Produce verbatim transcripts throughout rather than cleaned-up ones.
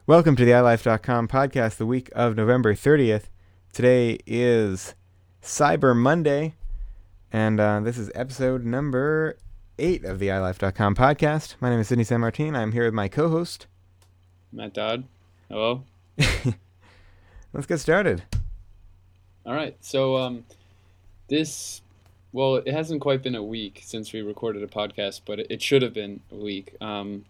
Welcome to the i life dot com podcast, the week of November thirtieth. Today is Cyber Monday, and uh, this is episode number eight of the i life dot com podcast. My name is Sidney San Martin. I'm here with my co-host, Matt Dodd. Hello. Let's get started. All right. So um, this, well, it hasn't quite been a week since we recorded a podcast, but it, it should have been a week. Um,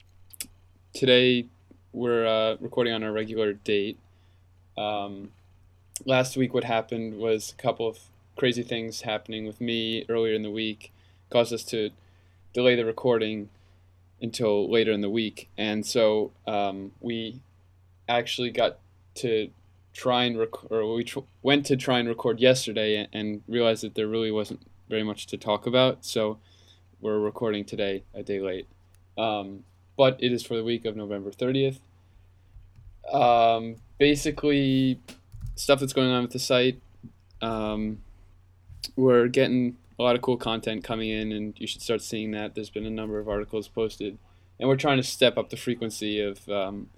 today, we're uh, recording on our regular date. Um, last week, what happened was a couple of crazy things happening with me earlier in the week caused us to delay the recording until later in the week. And so um, we actually got to try and rec- or we tr- went to try and record yesterday and, and realized that there really wasn't very much to talk about. So we're recording today a day late. Um, but it is for the week of November thirtieth. Um, basically, stuff that's going on with the site. Um, we're getting a lot of cool content coming in, and you should start seeing that. There's been a number of articles posted, and we're trying to step up the frequency of um,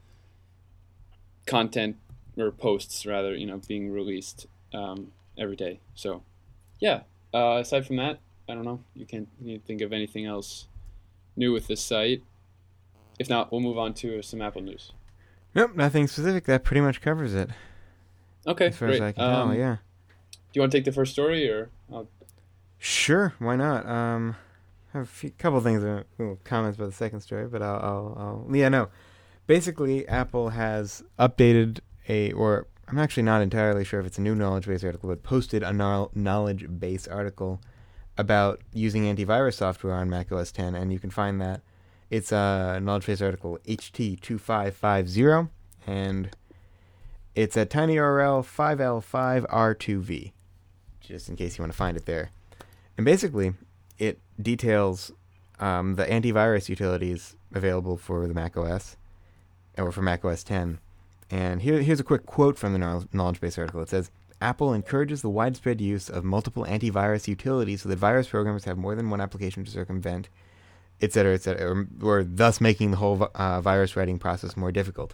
content or posts, rather, you know, being released um, every day. So, yeah. Uh, aside from that, I don't know. You can't you think of anything else new with this site. If not, we'll move on to some Apple news. Nope, nothing specific. That pretty much covers it. Okay, as far great. as I can um, tell, yeah. Do you want to take the first story, or? I'll... Sure, why not? Um, I have a few, couple things, uh, little comments about the second story, but I'll, I'll, I'll, yeah, no. Basically, Apple has updated a, or I'm actually not entirely sure if it's a new knowledge base article, but posted a no- knowledge base article about using antivirus software on Mac O S X, and you can find that. It's a knowledge base article H T two five five zero, and it's at tinyurl five L five R two V, just in case you want to find it there. And basically, it details um, the antivirus utilities available for the Mac O S, or for Mac O S X. And here, here's a quick quote from the knowledge base article. It says, Apple encourages the widespread use of multiple antivirus utilities so that virus programmers have more than one application to circumvent, et cetera, et cetera, or, or thus making the whole uh, virus writing process more difficult.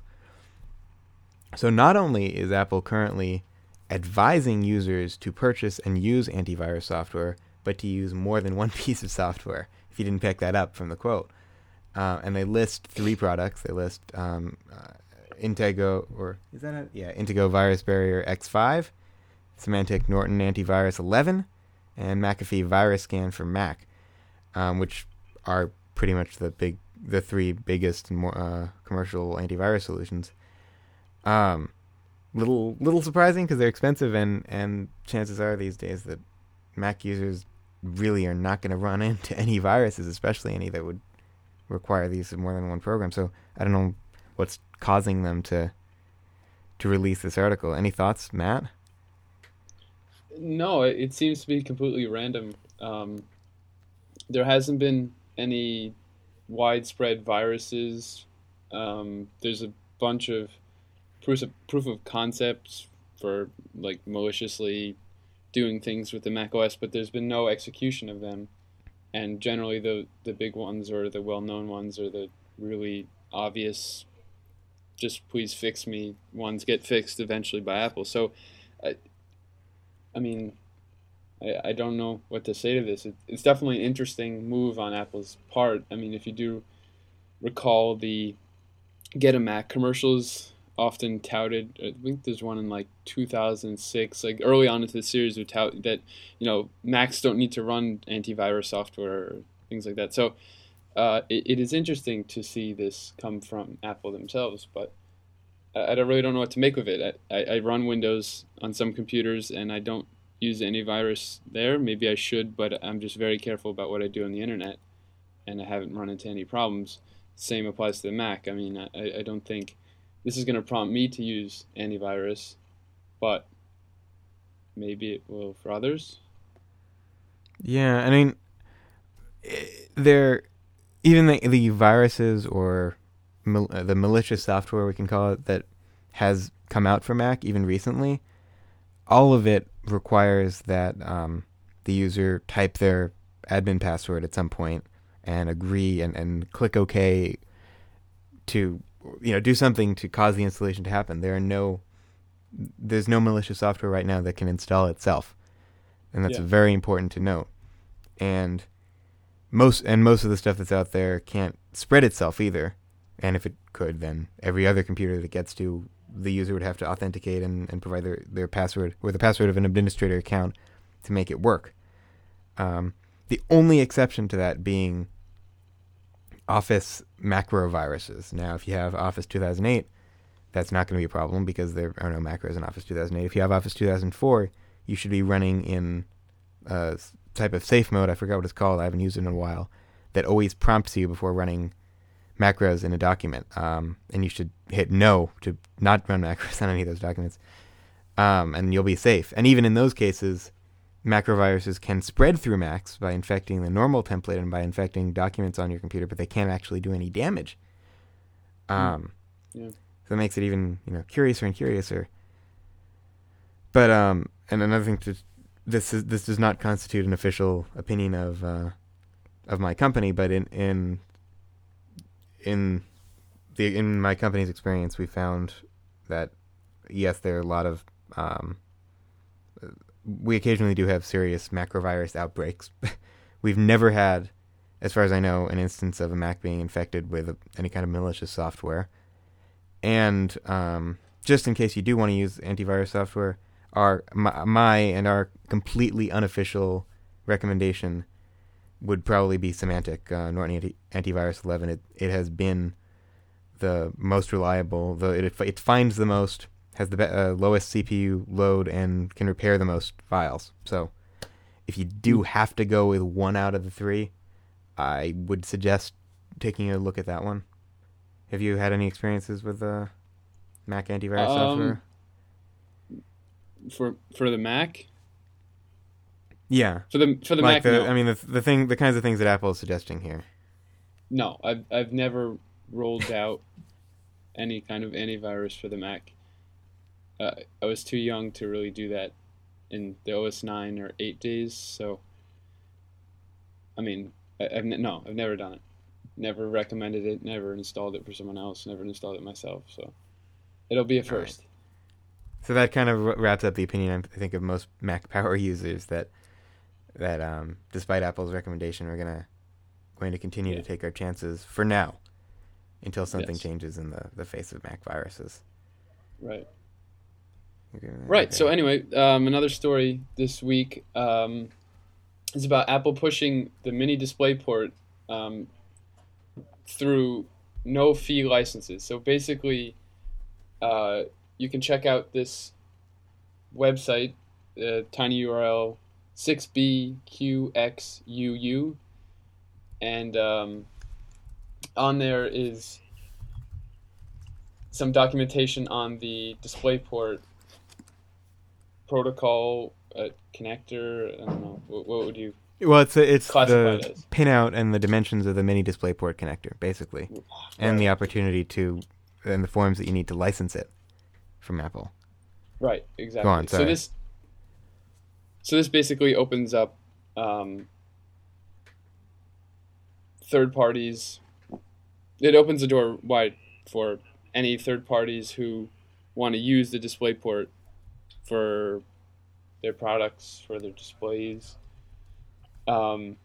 So not only is Apple currently advising users to purchase and use antivirus software, but to use more than one piece of software, if you didn't pick that up from the quote. Uh, and they list three products. They list um, uh, Intego, or is that a, yeah, Intego Virus Barrier X five, Symantec Norton Antivirus eleven, and McAfee Virus Scan for Mac, um, which are pretty much the big, the three biggest more, uh, commercial antivirus solutions. Um, little little surprising because they're expensive, and, and chances are these days that Mac users really are not going to run into any viruses, especially any that would require the use of more than one program. So I don't know what's causing them to to release this article. Any thoughts, Matt? No, it, it seems to be completely random. Um, there hasn't been any widespread viruses. Um, there's a bunch of proof of, proof of concepts for like maliciously doing things with the Mac O S, but there's been no execution of them. And generally the the big ones or the well-known ones or the really obvious just please fix me ones get fixed eventually by Apple. So, I, I mean, I, I don't know what to say to this. It, it's definitely an interesting move on Apple's part. I mean, if you do recall the Get a Mac commercials often touted, I think there's one in like two thousand six, like early on into the series would tout that, you know, Macs don't need to run antivirus software or things like that. So uh, it, it is interesting to see this come from Apple themselves, but I, I don't really don't know what to make of it. I, I, I run Windows on some computers and I don't use antivirus there. Maybe I should, but I'm just very careful about what I do on the internet, and I haven't run into any problems. Same applies to the Mac. I mean, I, I don't think this is going to prompt me to use antivirus, but maybe it will for others. Yeah, I mean, they're, even the, the viruses or mal- the malicious software, we can call it, that has come out for Mac even recently, all of it requires that um, the user type their admin password at some point and agree and, and click OK to you know, do something to cause the installation to happen. There are no, there's no malicious software right now that can install itself, and that's Yeah. very important to note. And most and most of the stuff that's out there can't spread itself either. And if it could, then every other computer that gets to the user would have to authenticate and, and provide their, their password or the password of an administrator account to make it work. Um, the only exception to that being Office macro viruses. Now, if you have Office two thousand eight, that's not going to be a problem because there are no macros in Office two thousand eight. If you have Office two thousand four, you should be running in a type of safe mode. I forgot what it's called. I haven't used it in a while. That always prompts you before running macros in a document. Um, and you should hit no to not run macros on any of those documents. Um, and you'll be safe. And even in those cases, macroviruses can spread through Macs by infecting the normal template and by infecting documents on your computer, but they can't actually do any damage. Um, yeah. So it makes it even, you know, curiouser and curiouser. But um, and another thing to this is this does not constitute an official opinion of uh, of my company, but in in in the in my company's experience, we found that yes, there are a lot of um, we occasionally do have serious macrovirus outbreaks. We've never had, as far as I know, an instance of a Mac being infected with a, any kind of malicious software. And um, just in case you do want to use antivirus software, our my, my and our completely unofficial recommendation would probably be Symantec uh, Norton Anti- Antivirus eleven. It it has been the most reliable. The it it finds the most, has the be- uh, lowest C P U load, and can repair the most files. So if you do have to go with one out of the three, I would suggest taking a look at that one. Have you had any experiences with uh, Mac antivirus Um, software? For for the Mac, Yeah. for the for the like Mac, the, no. I mean, the the thing, the kinds of things that Apple is suggesting here. No, I've I've never rolled out any kind of antivirus for the Mac. Uh, I was too young to really do that in the O S nine or eight days. So, I mean, I, I've ne- no, I've never done it. Never recommended it. Never installed it for someone else. Never installed it myself. So, it'll be a first. Right. So that kind of wraps up the opinion, I think, of most Mac Power users that that um, despite Apple's recommendation, we're gonna going to continue Yeah. to take our chances for now until something Yes. changes in the, the face of Mac viruses. Right. Okay. Right. So anyway, um, another story this week um, is about Apple pushing the mini DisplayPort um, through no fee licenses. So basically, uh, you can check out this website, uh, tiny U R L six B Q X U U, and um, on there is some documentation on the DisplayPort protocol, uh, connector. I don't know. What, what would you Well, it's a, it's classify it the as? pinout and the dimensions of the mini DisplayPort connector, basically, and the opportunity to and the forms that you need to license it from Apple. Right, exactly. Go on, so sorry. this, so this basically opens up um, third parties. It opens the door wide for any third parties who want to use the DisplayPort for their products, for their displays. Um,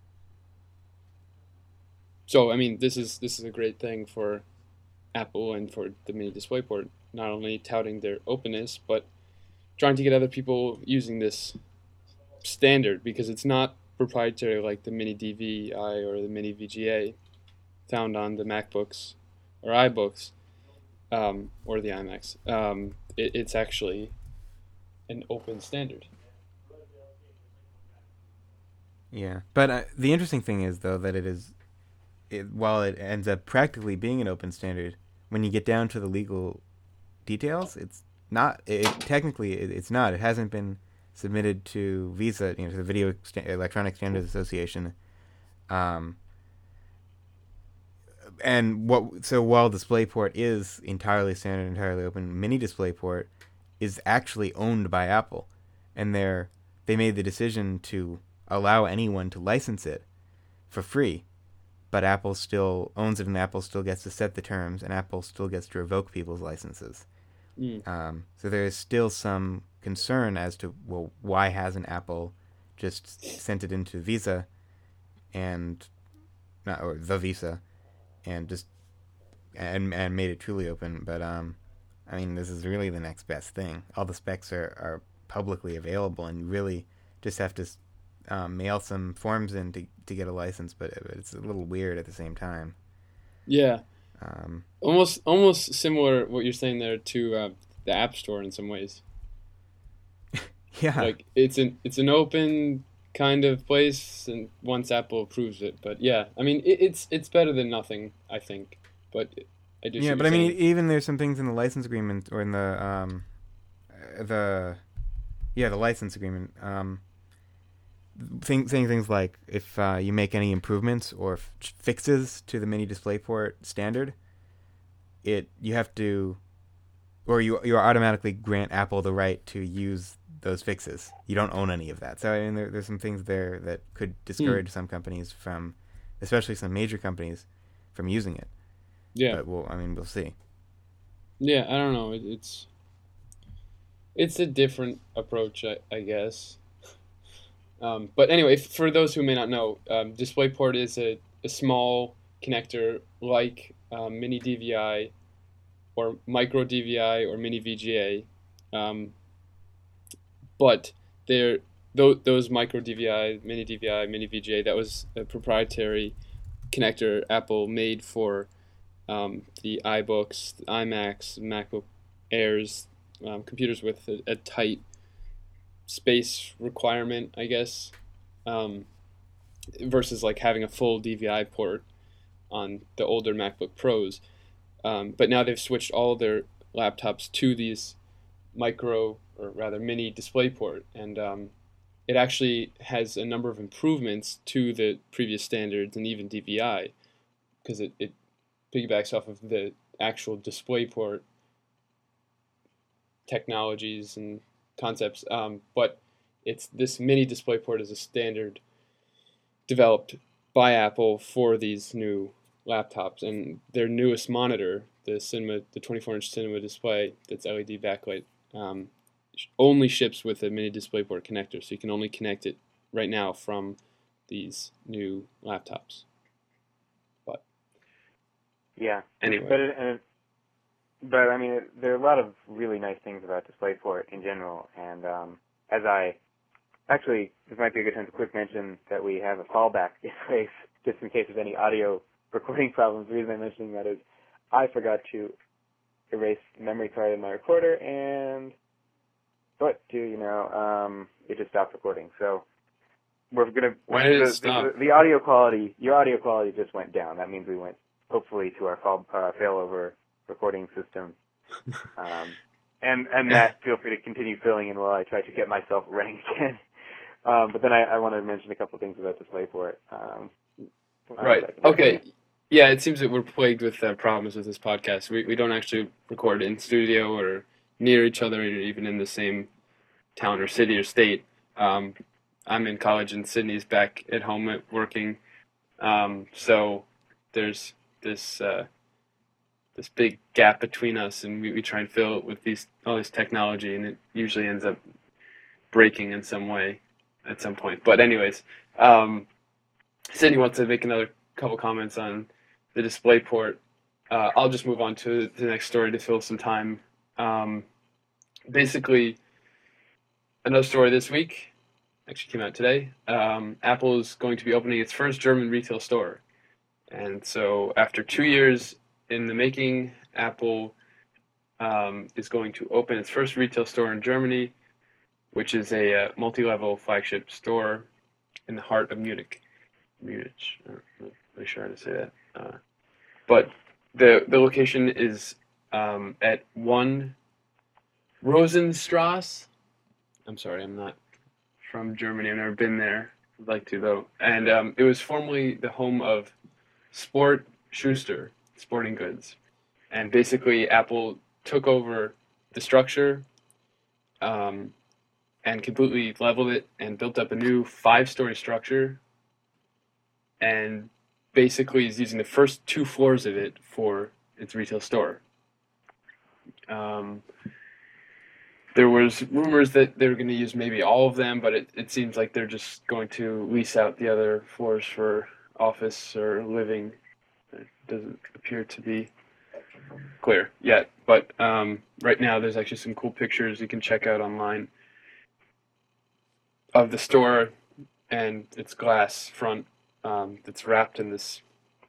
so I mean, this is this is a great thing for Apple and for the mini DisplayPort. Not only touting their openness, but trying to get other people using this standard, because it's not proprietary like the mini D V I or the mini V G A found on the MacBooks or iBooks um, or the iMacs. Um, it, it's actually an open standard. Yeah, but uh, the interesting thing is, though, that it is, it, while it ends up practically being an open standard, when you get down to the legal details, it's not. It, technically, it, it's not. It hasn't been submitted to Visa, you know, to the Video Sta- Electronic Standards Association. Um, and what? So while DisplayPort is entirely standard, entirely open, Mini DisplayPort is actually owned by Apple, and they're they made the decision to allow anyone to license it for free, but Apple still owns it, and Apple still gets to set the terms, and Apple still gets to revoke people's licenses. Mm. Um, so there is still some concern as to, well, why hasn't Apple just sent it into Visa and not or the Visa and just and and made it truly open? But um, I mean, this is really the next best thing. All the specs are, are publicly available, and you really just have to um, mail some forms in to to get a license. But it's a little weird at the same time. Yeah. Um, almost almost similar what you're saying there to uh, the App Store in some ways. yeah. Like it's an it's an open kind of place, and once Apple approves it. But yeah, I mean it, it's it's better than nothing, I think. But I do. see Yeah, what but I you're mean, saying. even there's some things in the license agreement or in the um, uh, the yeah the license agreement. Um, thing, saying things like if uh, you make any improvements or f- fixes to the mini DisplayPort standard, it you have to, or you you automatically grant Apple the right to use those fixes. You don't own any of that. So I mean, there, there's some things there that could discourage Hmm. some companies from, especially some major companies, from using it. Yeah. But we'll, I mean, we'll see. Yeah. I don't know. It, it's it's a different approach, I, I guess. Um, but anyway, for those who may not know, um, DisplayPort is a, a small connector like um, mini D V I or micro D V I or mini V G A. Um, but they're those, those micro D V I, mini D V I, mini V G A, that was a proprietary connector Apple made for um, the iBooks, the iMacs, MacBook Airs, um, computers with a, a tight space requirement, I guess, um, versus like having a full D V I port on the older MacBook Pros. Um, but now they've switched all their laptops to these micro, or rather mini DisplayPort, and um, it actually has a number of improvements to the previous standards and even D V I, because it, it piggybacks off of the actual DisplayPort technologies and concepts. Um, but it's this mini DisplayPort is a standard developed by Apple for these new laptops, and their newest monitor, the cinema, the twenty-four inch cinema display that's L E D backlight, um, only ships with a mini DisplayPort connector, so you can only connect it right now from these new laptops. But Yeah. anyway, But it, and it, but I mean, it, there are a lot of really nice things about DisplayPort in general, and um, as I actually, this might be a good time to quick mention that we have a fallback in place just in case of any audio recording problems. The reason I'm mentioning that is I forgot to erase the memory card in my recorder, and but to you know, um, it just stopped recording. So we're gonna. Why did it the, stop? The, the audio quality, your audio quality just went down. That means we went hopefully to our fall, uh, failover recording system. Um, and and Matt, feel free to continue filling in while I try to get myself running again. Um, but then I, I want to mention a couple things about DisplayPort. Um, Right. Okay. Yeah, it seems that we're plagued with uh, problems with this podcast. We we don't actually record in studio or near each other, or even in the same town or city or state. Um, I'm in college, and Sydney's back at home at working. Um, so there's this uh, this big gap between us, and we, we try and fill it with these all this technology, and it usually ends up breaking in some way at some point. But anyways, um, Sydney wants to make another couple comments on the DisplayPort. Uh, I'll just move on to the next story to fill some time. Um, basically, another story this week, actually came out today. Um, Apple is going to be opening its first German retail store. And so after two years in the making, Apple um, is going to open its first retail store in Germany, which is a uh, multi-level flagship store in the heart of Munich. Munich. I'm not really sure how to say that. Uh, but the the location is um, at one Rosenstrasse. I'm sorry, I'm not from Germany. I've never been there. I'd like to, though. And um, it was formerly the home of Sport Schuster, sporting goods. And basically, Apple took over the structure um, and completely leveled it and built up a new five-story structure. And basically is using the first two floors of it for its retail store. Um, there was rumors that they were going to use maybe all of them, but it, it seems like they're just going to lease out the other floors for office or living. It doesn't appear to be clear yet, but um, right now there's actually some cool pictures you can check out online of the store and its glass front um, that's wrapped in this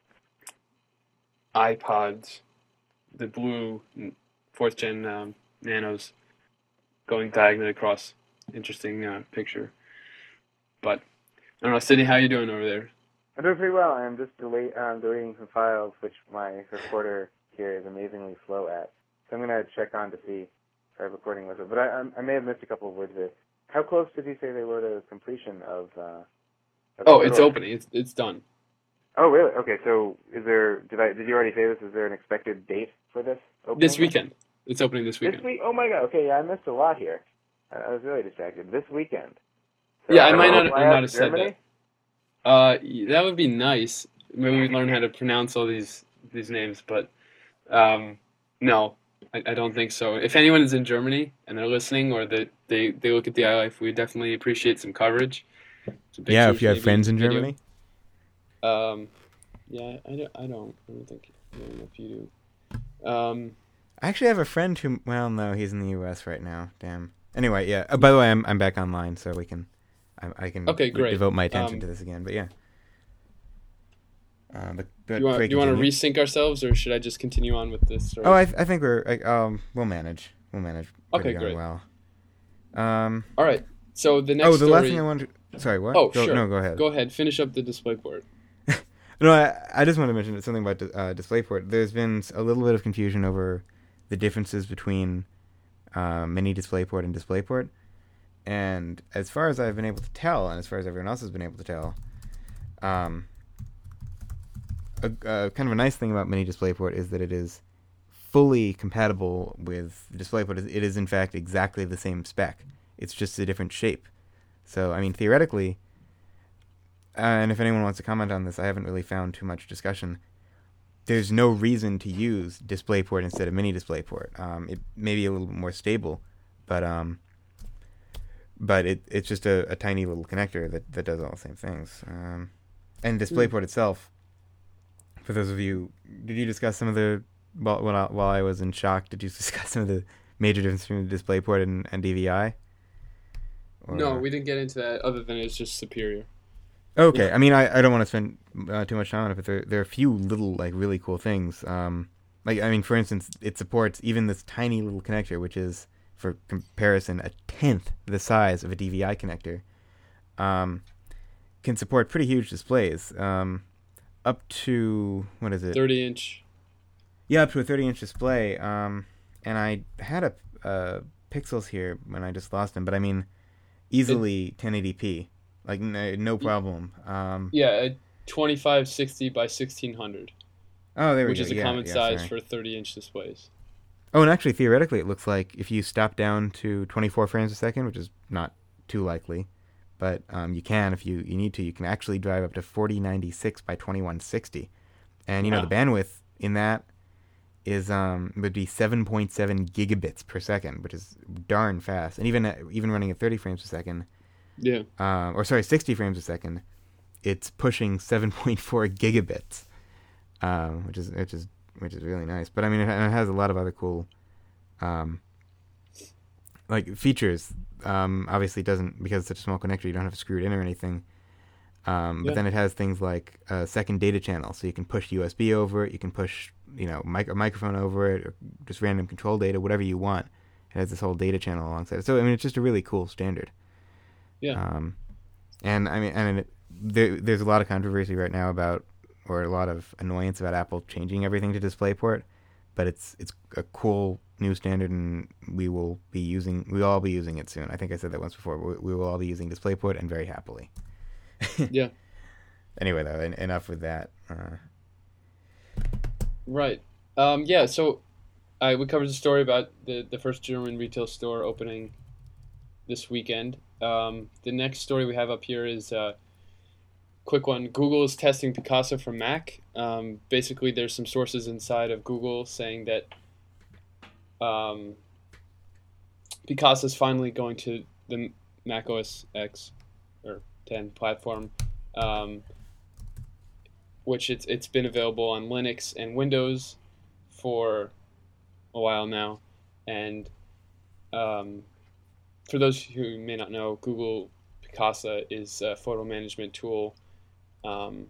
iPods, the blue fourth gen um, Nanos going diagonally across. Interesting uh, picture. But I don't know, Sydney, how you doing over there? I'm doing pretty well. I'm just delete, um, deleting some files, which my recorder here is amazingly slow at. So I'm going to check on to see if our recording was over. But I, I may have missed a couple of words there. How close did you say they were to completion of? Uh, of oh, it's opening. It's it's done. Oh, really? Okay. So, is there? Did I? Did you already say this? Is there an expected date for this opening? This weekend. It's opening this weekend. This week? Oh my God. Okay, yeah, I missed a lot here. I, I was really distracted. This weekend. So yeah, I might not. I might have said Germany? that. Uh, that would be nice. Maybe we learn how to pronounce all these these names, but um, no, I, I don't think so. If anyone is in Germany and they're listening, or they they, they look at the iLife, we definitely appreciate some coverage. Some Yeah, pictures, if you have maybe friends in video. Germany. Um, yeah, I don't. I don't. I don't think. I don't know if you do. Um, I actually have a friend who. Well, no, he's in the U S right now. Damn. Anyway, yeah. Uh, by the way, I'm I'm back online, so we can. I, I can Okay, great. devote my attention Um, to this again. But yeah. Uh, but, but do you want? Craig, Do you want to continue. resync ourselves, or should I just continue on with this? Or... Oh, I I think we're like, um we'll manage. We'll manage. Pretty Okay, darn great. Well. Um. All right. So the next Oh, the story. last thing I wanted. To, sorry, what? Oh, go, sure. No, go ahead. Go ahead. Finish up the DisplayPort. No, I, I just want to mention something about uh, DisplayPort. There's been a little bit of confusion over the differences between uh, Mini DisplayPort and DisplayPort. And as far as I've been able to tell, and as far as everyone else has been able to tell, um, a, a kind of a nice thing about Mini DisplayPort is that it is fully compatible with DisplayPort. It is, in fact, exactly the same spec. It's just a different shape. So, I mean, theoretically... Uh, and if anyone wants to comment on this, I haven't really found too much discussion. There's no reason to use DisplayPort instead of Mini DisplayPort. Um, it may be a little bit more stable, but um, but it it's just a, a tiny little connector that, that does all the same things. Um, and DisplayPort mm. itself, for those of you, did you discuss some of the while while I, while I was in shock? Did you discuss some of the major differences between DisplayPort and, and D V I? Or, No, we didn't get into that. Other than it's just superior. Okay, I mean, I, I don't want to spend uh, too much time on it, but there there are a few little, like, really cool things. Um, like, I mean, for instance, it supports even this tiny little connector, which is, for comparison, a tenth the size of a D V I connector. Um, can support pretty huge displays, um, up to, what is it? thirty inch. Yeah, up to a thirty inch display. Um, and I had a uh, pixels here when I just lost them, but I mean, easily it, ten eighty p. Like, no, no problem. Um, yeah, a twenty-five sixty by sixteen hundred. Oh, there we which go. is a yeah, common yeah, size sorry. for thirty inch displays. Oh, and actually, theoretically, it looks like if you stop down to twenty-four frames a second, which is not too likely, but um, you can if you, you need to, you can actually drive up to forty ninety-six by twenty-one sixty. And, you know, Wow. the bandwidth in that is um would be seven point seven gigabits per second, which is darn fast. And even at, even running at thirty frames a second, Yeah. uh, or sorry, sixty frames a second, it's pushing seven point four gigabits, um, which is which is which is really nice. But I mean, it, it has a lot of other cool, um, like features. Um, obviously, it doesn't because it's such a small connector. You don't have to screw it in or anything. Um, but Yeah. then it has things like a second data channel, so you can push U S B over it. You can push, you know, mic- a microphone over it, or just random control data, whatever you want. It has this whole data channel alongside it. So I mean, it's just a really cool standard. Yeah. Um, and I mean, and it, there, there's a lot of controversy right now about, or a lot of annoyance about Apple changing everything to DisplayPort, but it's it's a cool new standard, and we will be using, we will all be using it soon. I think I said that once before. We, we will all be using DisplayPort, and very happily. Yeah. Anyway, though, en- enough with that. Uh, Right. Um, yeah, so I we covered the story about the, the first German retail store opening this weekend. Um, the next story we have up here is uh, quick one. Google is testing Picasa for Mac. Um, basically, there's some sources inside of Google saying that um, Picasa is finally going to the Mac O S X or ten platform, um, which it's it's been available on Linux and Windows for a while now. And um, for those who may not know, Google Picasa is a photo management tool. Um,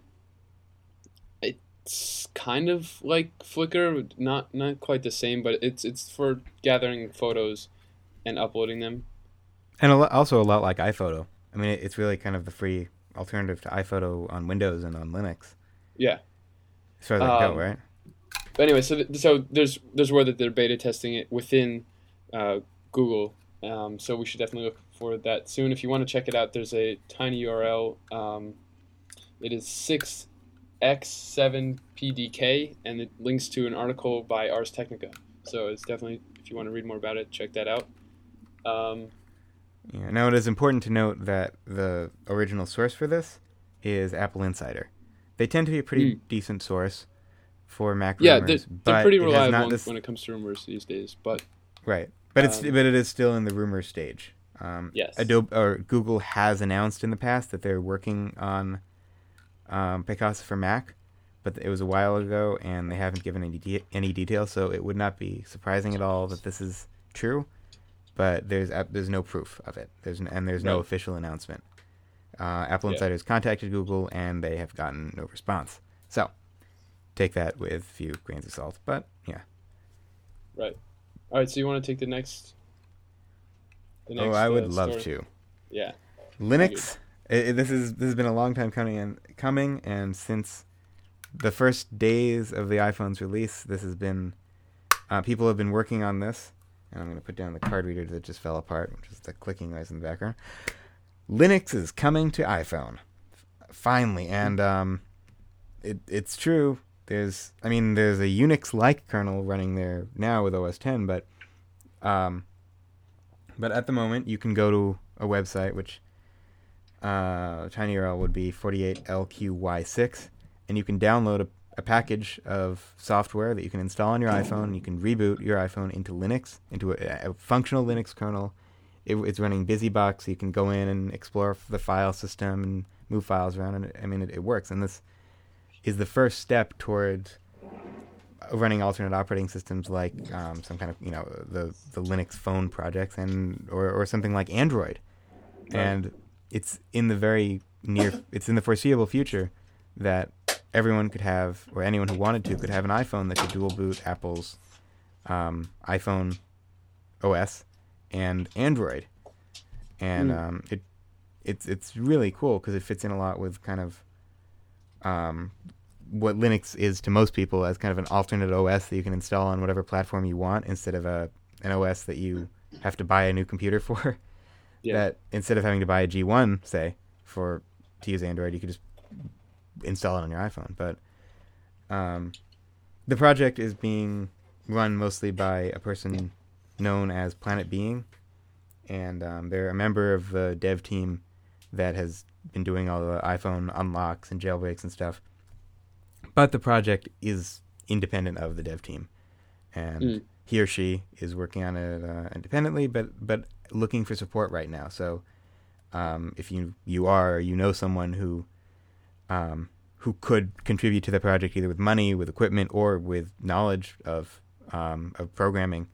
it's kind of like Flickr, not not quite the same, but it's it's for gathering photos and uploading them. And a lo- also a lot like iPhoto. I mean, it, it's really kind of the free alternative to iPhoto on Windows and on Linux. Yeah. As far as I Um, go, right? But anyway, so th- so there's there's word that they're beta testing it within uh, Google. Um, so we should definitely look for that soon. If you want to check it out, there's a tiny U R L. Um, it is six x seven P D K, and it links to an article by Ars Technica. So it's definitely, if you want to read more about it, check that out. Um, Yeah. Now, it is important to note that the original source for this is Apple Insider. They tend to be a pretty Mm. decent source for Mac yeah, rumors, they're, but they're pretty it has reliable not when, this- when it comes to rumors these days. But right. But it's Um, but it is still in the rumor stage. Um, Yes. Adobe or Google has announced in the past that they're working on um, Picasa for Mac, but it was a while ago, and they haven't given any de- any details. So it would not be surprising at all that this is true. But there's uh, there's no proof of it. There's n- and there's no Right. official announcement. Uh, Apple Yeah. Insiders contacted Google, and they have gotten no response. So take that with a few grains of salt. But yeah. right. All right. So you want to take the next? The Oh, I would uh, love story? to. Yeah. Linux. i i- this is this has been a long time coming and coming, and since the first days of the iPhone's release, this has been uh, people have been working on this. And I'm going to put down the card reader that just fell apart, which is the clicking noise in the background. Linux is coming to iPhone, finally, and um, it it's true. There's, I mean, there's a Unix-like kernel running there now with O S ten, but um, but at the moment you can go to a website which uh, tiny U R L would be forty-eight L Q Y six, and you can download a, a package of software that you can install on your iPhone. You can reboot your iPhone into Linux, into a, a functional Linux kernel. It, it's running BusyBox, so you can go in and explore the file system and move files around. And I mean, it, it works. And this is the first step toward running alternate operating systems like um, some kind of, you know, the the Linux phone projects and or or something like Android. Right. And it's in the very near, it's in the foreseeable future that everyone could have, or anyone who wanted to, could have an iPhone that could dual boot Apple's um, iPhone O S and Android, and Mm. um, it it's it's really cool because it fits in a lot with kind of um, what Linux is to most people as kind of an alternate O S that you can install on whatever platform you want instead of a an O S that you have to buy a new computer for. Yeah. That instead of having to buy a G one, say, for to use Android, you could just install it on your iPhone. But um, the project is being run mostly by a person known as Planet Being, and um, they're a member of the dev team that has been doing all the iPhone unlocks and jailbreaks and stuff. But the project is independent of the dev team, and Mm. he or she is working on it uh, independently, but but looking for support right now. So um, if you you are or you know someone who um, who could contribute to the project either with money, with equipment, or with knowledge of um, of programming,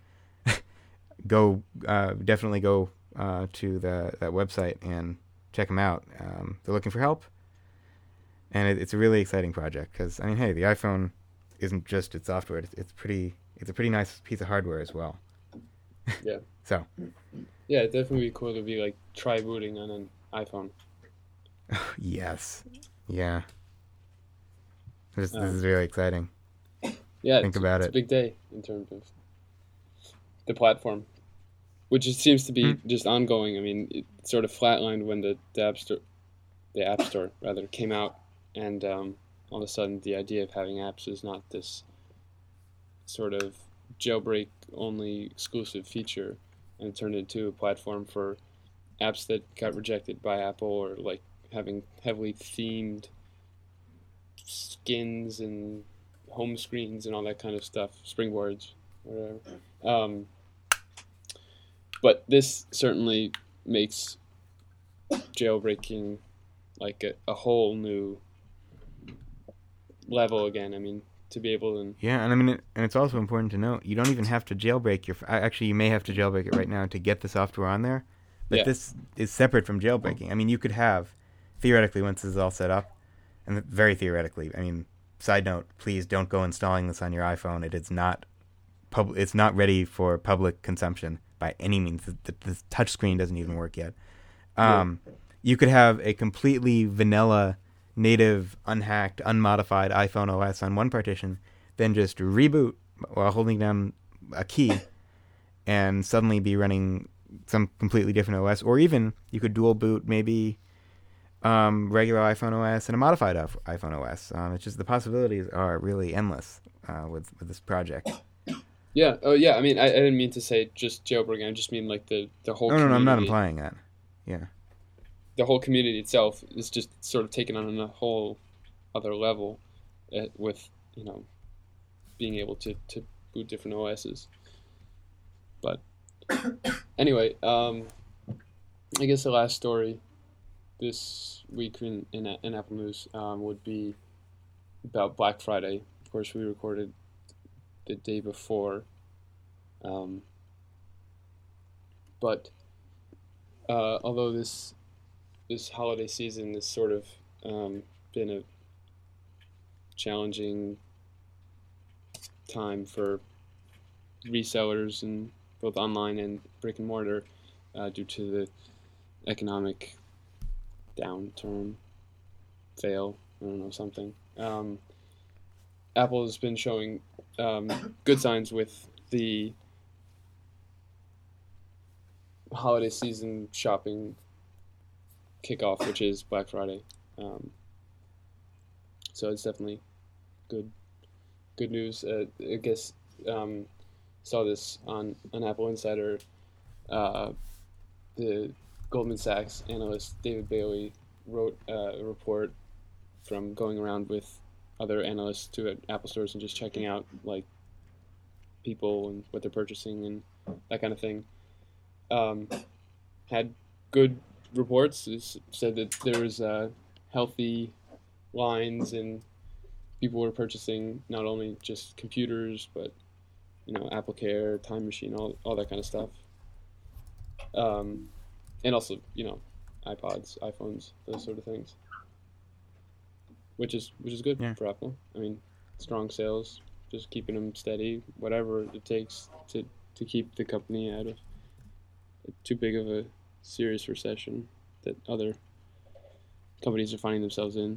go uh, definitely go uh, to the that website and check them out. Um, they're looking for help, and it, it's a really exciting project because I mean, hey, the iPhone isn't just its software; it's, it's pretty. It's a pretty nice piece of hardware as well. Yeah. So Yeah, it'd definitely be cool to be like try booting on an iPhone. yes, yeah. This, this Um, is really exciting. Yeah, Think it's, about it's it. a big day in terms of the platform, which it seems to be Hmm. just ongoing. I mean, it sort of flatlined when the, the app store, the app store rather, came out, and um, all of a sudden the idea of having apps is not this sort of jailbreak only exclusive feature, and it turned into a platform for apps that got rejected by Apple or like having heavily themed skins and home screens and all that kind of stuff, springboards, whatever. Um, but this certainly makes jailbreaking like a, a whole new level again. I mean, to be able to... Yeah, and I mean, it, and it's also important to note, you don't even have to jailbreak your... Actually, you may have to jailbreak it right now to get the software on there, but Yeah. this is separate from jailbreaking. I mean, you could have, theoretically, once this is all set up, and very theoretically, I mean, side note, please don't go installing this on your iPhone. It is not pub- It's not ready for public consumption by any means. The, the, the touch screen doesn't even work yet. Um, yeah. You could have a completely vanilla, native, unhacked, unmodified iPhone O S on one partition, then just reboot while holding down a key and suddenly be running some completely different O S. Or even you could dual boot maybe um, regular iPhone O S and a modified iPhone O S. Um, it's just the possibilities are really endless uh, with, with this project. Yeah. Oh, yeah. I mean, I, I didn't mean to say just jailbreaking. I just mean like the, the whole no, community. No, no, I'm not implying that. Yeah. The whole community itself is just sort of taken on a whole other level uh, with, you know, being able to, to boot different O Ss. But anyway, um, I guess the last story this week in, in, in Apple News um, would be about Black Friday. Of course, we recorded the day before. Um, but uh, although this this holiday season has sort of um, been a challenging time for resellers and both online and brick and mortar uh, due to the economic downturn, fail, I don't know, something. Um, Apple has been showing um, good signs with the holiday season shopping kickoff, which is Black Friday. Um, so it's definitely good good news. Uh, I guess um, saw this on an Apple Insider. Uh, the Goldman Sachs analyst David Bailey wrote uh, a report from going around with other analysts to at Apple stores and just checking out like people and what they're purchasing and that kind of thing. Um, had good reports. It said that there was uh, healthy lines and people were purchasing not only just computers but you know Apple Care, Time Machine, all all that kind of stuff. Um, and also you know iPods, iPhones, those sort of things. Which is which is good yeah. for Apple. I mean, strong sales, just keeping them steady, whatever it takes to, to keep the company out of too big of a serious recession that other companies are finding themselves in.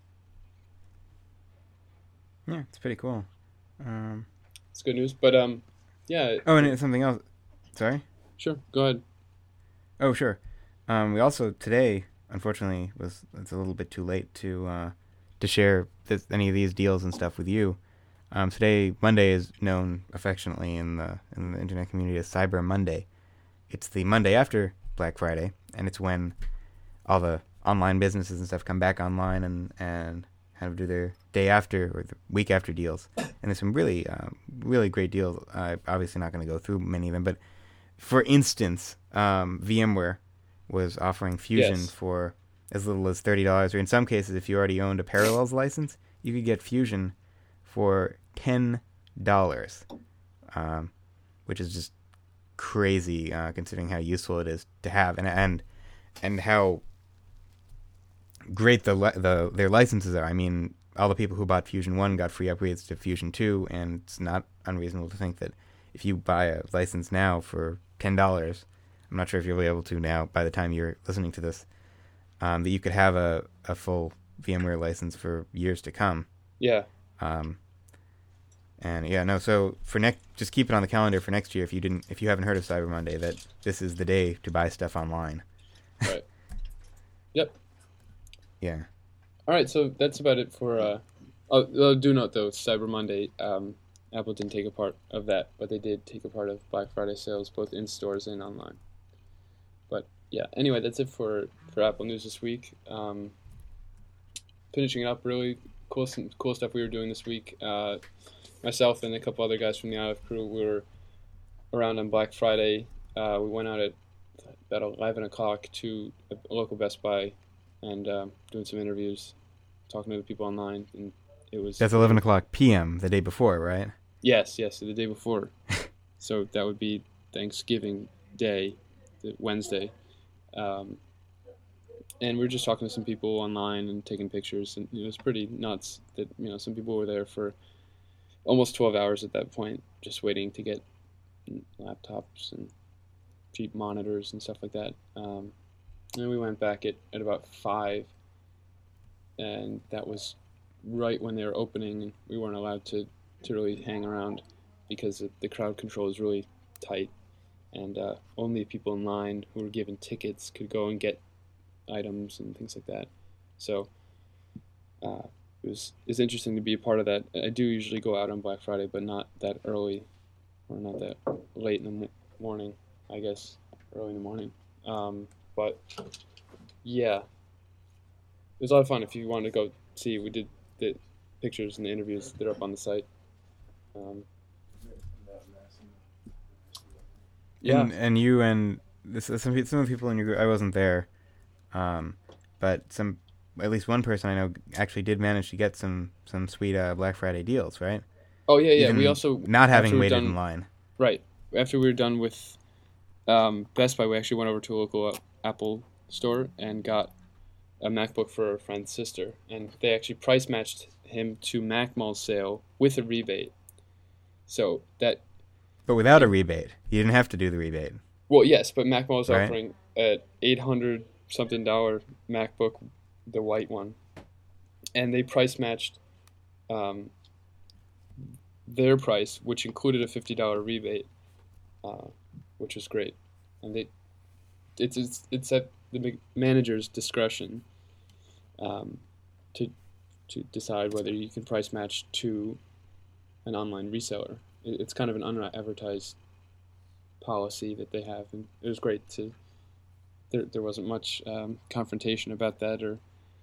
Yeah, it's pretty cool. Um, it's good news, but um, yeah. Oh, and it's something else. Sorry? Sure, go ahead. Oh, sure. Um, we also today, unfortunately, was it's a little bit too late to uh, to share this, any of these deals and stuff with you. Um, today, Monday, is known affectionately in the in the internet community as Cyber Monday. It's the Monday after Black Friday, and it's when all the online businesses and stuff come back online and, and kind of do their day after or the week after deals. And there's some really, um, really great deals. I'm obviously not going to go through many of them, but for instance, um, VMware was offering Fusion yes. for as little as thirty dollars, or in some cases, if you already owned a Parallels license, you could get Fusion for ten dollars, um, which is just crazy uh, considering how useful it is to have, and and and how great the the their licenses are. I mean, all the people who bought Fusion one got free upgrades to Fusion two, and it's not unreasonable to think that if you buy a license now for ten dollars, I'm not sure if you'll be able to now by the time you're listening to this, um, that you could have a, a full VMware license for years to come. Yeah. Um, and yeah, no, so for next, just keep it on the calendar for next year if you didn't, if you haven't heard of Cyber Monday, that this is the day to buy stuff online. Right. Yep. Yeah. All right, so that's about it for. Uh, oh, oh, do note though, Cyber Monday. Um, Apple didn't take a part of that, but they did take a part of Black Friday sales, both in stores and online. But yeah. Anyway, that's it for for Apple News this week. Um, finishing it up, really cool some cool stuff we were doing this week. Uh, myself and a couple other guys from the I F crew, we were around on Black Friday. Uh, we went out at about eleven o'clock to a local Best Buy and um, doing some interviews, talking to the people online, and it was That's eleven o'clock p.m. the day before, right? Yes, yes, the day before. So that would be Thanksgiving Day, the Wednesday. Um, and we were just talking to some people online and taking pictures, and it was pretty nuts that, you know, some people were there for almost twelve hours at that point, just waiting to get laptops and cheap monitors and stuff like that. Um, and we went back at, at about five, and that was right when they were opening, and we weren't allowed to, to really hang around because the, the crowd control is really tight, and uh, only people in line who were given tickets could go and get items and things like that. So uh, it was it's interesting to be a part of that. I do usually go out on Black Friday, but not that early, or not that late in the morning, I guess, early in the morning. Um, but yeah, it was a lot of fun. If you wanted to go see, we did the pictures and the interviews that are up on the site. Um, yeah, And, and you and this, some pe- some of the people in your group, I wasn't there, um, but some at least one person I know actually did manage to get some some sweet uh, Black Friday deals, right? oh yeah, yeah. Even We also not having after we were waited done- in line. Right. After we were done with um, Best Buy, we actually went over to a local uh, Apple store and got a MacBook for a friend's sister. And they actually price matched him to MacMall's sale with a rebate. So that, But without a rebate. You didn't have to do the rebate. well, yes, but MacMall is Right. offering an eight hundred something dollar MacBook, the white one. And they price matched um, their price, which included a fifty dollar rebate. Uh, which was great, and they, it's it's it's at the manager's discretion, um, to to decide whether you can price match to an online reseller. It, it's kind of an unadvertised policy that they have, and it was great to. There there wasn't much um, confrontation about that or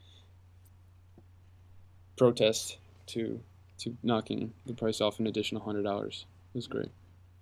protest to to knocking the price off an additional hundred dollars. It was great.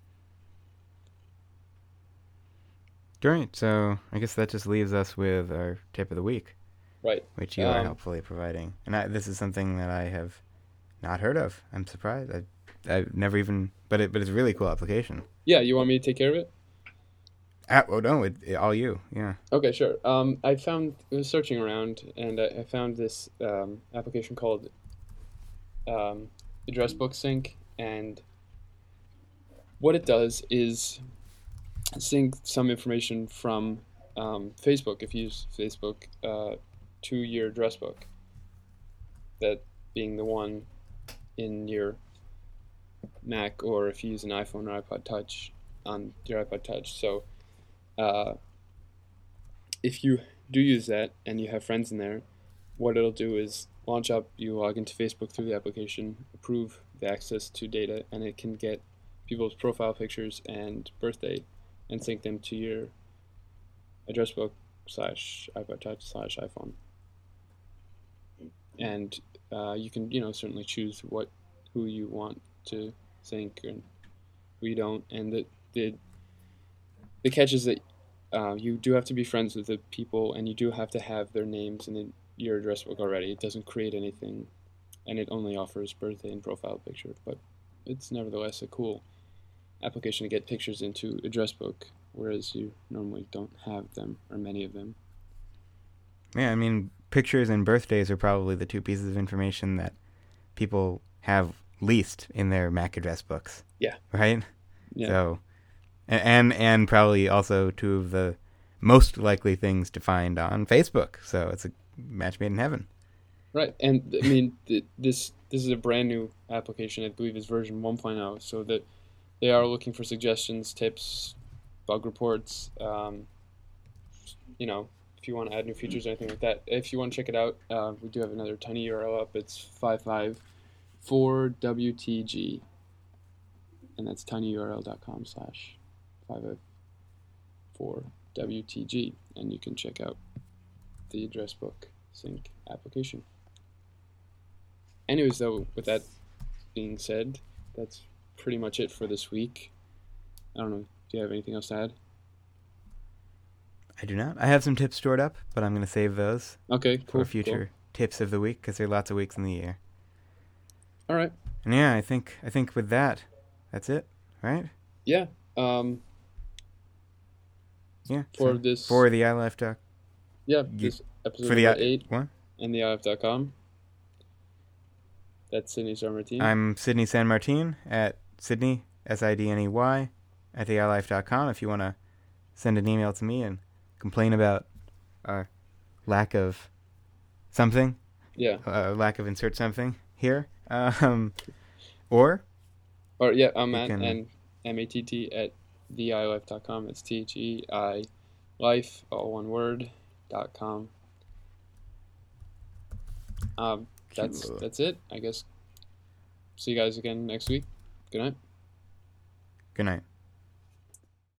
Great. So I guess that just leaves us with our tip of the week, Right. which you are Um, helpfully providing. And I, this is something that I have not heard of. I'm surprised. I, I've never even, but it, but it's a really cool application. Yeah, you want me to take care of it? Ah, oh no, it, it, all you. Yeah. Okay, sure. Um, I found I was searching around, and I, I found this um, application called um, Address Book Sync, and what it does is sync some information from um, Facebook, if you use Facebook, uh, to your address book. That being the one in your Mac, or if you use an iPhone or iPod Touch on your iPod Touch. So. Uh, if you do use that and you have friends in there, what it'll do is launch up, you log into Facebook through the application, approve the access to data, and it can get people's profile pictures and birthday and sync them to your address book slash iPod Touch slash iPhone. And uh, you can, you know, certainly choose what who you want to sync and who you don't. And the the The catch is that uh, you do have to be friends with the people, and you do have to have their names in the, your address book already. It doesn't create anything, and it only offers birthday and profile picture. But it's nevertheless a cool application to get pictures into address book, whereas you normally don't have them, or many of them. Yeah, I mean, pictures and birthdays are probably the two pieces of information that people have least in their Mac address books. Yeah. Right? Yeah. So, and and probably also two of the most likely things to find on Facebook. So it's a match made in heaven. Right, and I mean, th- this this is a brand new application. I believe is version one point oh, so that they are looking for suggestions, tips, bug reports. Um, you know, if you want to add new features or anything like that. If you want to check it out, uh, we do have another tiny U R L up. It's five five four W T G, and that's tinyurl dot com slash five five four W T G, and you can check out the address book sync application. Anyways, though, with that being said, that's pretty much it for this week. I don't know. Do you have anything else to add? I do not. I have some tips stored up, but I'm going to save those Okay, cool. for future cool. tips of the week because there are lots of weeks in the year. All right. And yeah, I think I think with that, that's it, right? Yeah. Um, Yeah. for so this. for the iLife doc. Yeah, you- this episode For the number I- eight what? and the I F dot com. That's Sydney San Martin. I'm Sydney San Martin at Sydney S I D N E Y at the iLife dot com. If you want to send an email to me and complain about our lack of something, Yeah. uh, lack of insert something here, um, or Or yeah, I'm You at can- and M A T T at the I life dot com. It's T H E I life, all one word, dot com. Um, that's Cool. that's it, I guess. See you guys again next week. Good night. good night.